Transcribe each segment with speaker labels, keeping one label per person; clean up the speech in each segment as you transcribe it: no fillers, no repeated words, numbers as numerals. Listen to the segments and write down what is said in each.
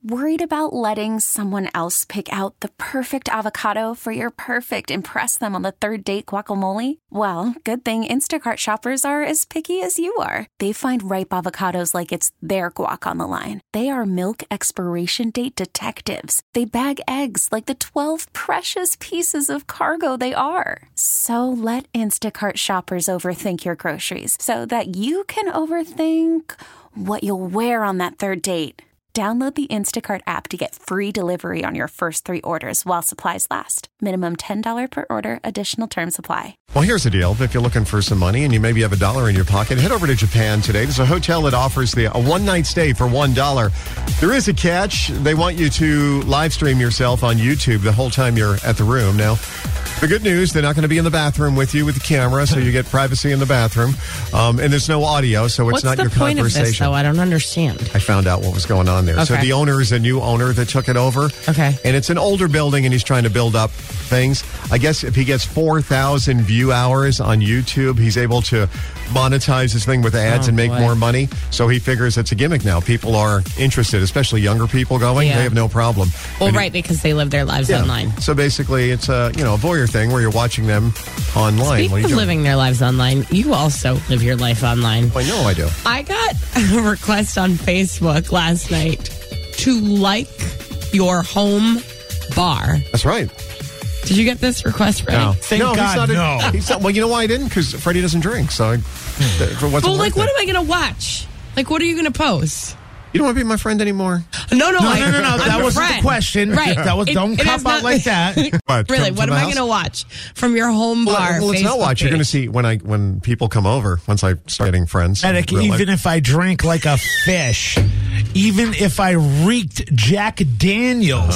Speaker 1: Worried about letting someone else pick out the perfect avocado for your perfect impress them on the third date guacamole? Well, good thing Instacart shoppers are as picky as you are. They find ripe avocados like it's their guac on the line. They are milk expiration date detectives. They bag eggs like the 12 precious pieces of cargo they are. So let Instacart shoppers overthink your groceries so that you can overthink what you'll wear on that third date. Download the Instacart app to get free delivery on your first 3 orders while supplies last. Minimum $10 per order. Additional terms apply.
Speaker 2: Well, here's the deal. If you're looking for some money and you maybe have $1 in your pocket, head over to Japan today. There's a hotel that offers a one-night stay for $1. There is a catch. They want you to live stream yourself on YouTube the whole time you're at the room. Now, the good news, they're not going to be in the bathroom with you with the camera, so you get privacy in the bathroom. And there's no audio, so it's not your conversation.
Speaker 3: What's the point of this, though? I don't understand.
Speaker 2: I found out what was going on there.
Speaker 3: Okay.
Speaker 2: So the owner is a new owner that took it over.
Speaker 3: Okay.
Speaker 2: And it's an older building, and he's trying to build up things. I guess if he gets 4,000 view hours on YouTube, he's able to monetize his thing with ads and make more money. So he figures it's a gimmick now. People are interested, especially younger people going.
Speaker 3: Yeah.
Speaker 2: They have no problem.
Speaker 3: Well, right, because they live their lives online.
Speaker 2: So basically, it's a voyeur thing where you're watching them online.
Speaker 3: Speaking of living their lives online, you also live your life online.
Speaker 2: I know I do.
Speaker 3: I got a request on Facebook last night to like your home bar.
Speaker 2: That's right.
Speaker 3: Did you get this request, Freddie?
Speaker 2: No.
Speaker 4: Thank God, no.
Speaker 2: He's not, well, you know why I didn't? Because Freddie doesn't drink. So, what
Speaker 3: am I going to watch? Like, what are you going to post?
Speaker 2: You don't want to be my friend anymore?
Speaker 3: No.
Speaker 4: That wasn't the question.
Speaker 3: Right.
Speaker 4: That was. Don't cop out like that.
Speaker 3: Really, what am I going to watch from your home bar?
Speaker 2: Well, let's not watch. You're going to see when people come over. Once I start getting friends.
Speaker 4: Medic, even if I drank like a fish, even if I reeked Jack Daniels.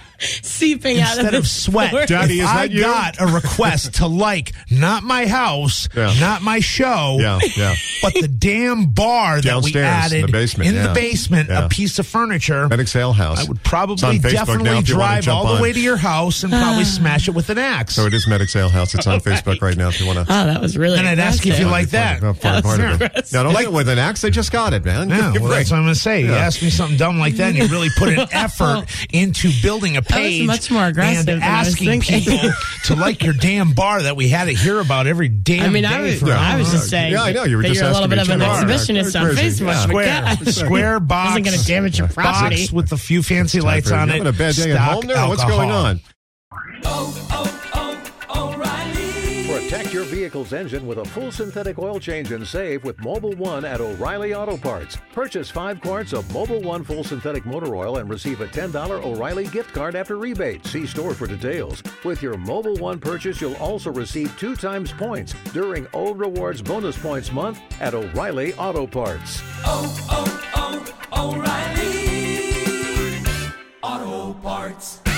Speaker 3: Seeping out
Speaker 4: instead of sweat.
Speaker 2: Daddy, is
Speaker 4: I
Speaker 2: that you?
Speaker 4: got a request to like not my house, not my show, but the damn bar that we added
Speaker 2: in the basement,
Speaker 4: a piece of furniture.
Speaker 2: Medic's Ale House.
Speaker 4: I would probably definitely drive all the way to your house and probably smash it with an axe.
Speaker 2: So it is Medic's Ale House. It's on Facebook right now if you want to.
Speaker 3: Oh, that was really
Speaker 4: And I'd ask you if you like that.
Speaker 2: No, don't like it with an axe. They just got it, man.
Speaker 4: Yeah, well, that's what I'm going to say. You ask me something dumb like that and you really put an effort into building a page
Speaker 3: much more aggressive
Speaker 4: and
Speaker 3: than I was
Speaker 4: asking
Speaker 3: thinking.
Speaker 4: people to like your damn bar that we had to hear about every damn day.
Speaker 3: I was just saying.
Speaker 2: Yeah, I know. You were just
Speaker 3: you're a little bit of an exhibitionist on Facebook.
Speaker 4: Square box.
Speaker 3: Wasn't going to damage your property.
Speaker 4: Box with a few fancy lights on it.
Speaker 2: Having a bad day at home there? What's going on?
Speaker 5: Protect your vehicle's engine with a full synthetic oil change and save with Mobil 1 at O'Reilly Auto Parts. Purchase 5 quarts of Mobil 1 full synthetic motor oil and receive a $10 O'Reilly gift card after rebate. See store for details. With your Mobil 1 purchase, you'll also receive 2 times points during O Rewards Bonus Points Month at O'Reilly Auto Parts.
Speaker 6: O'Reilly Auto Parts.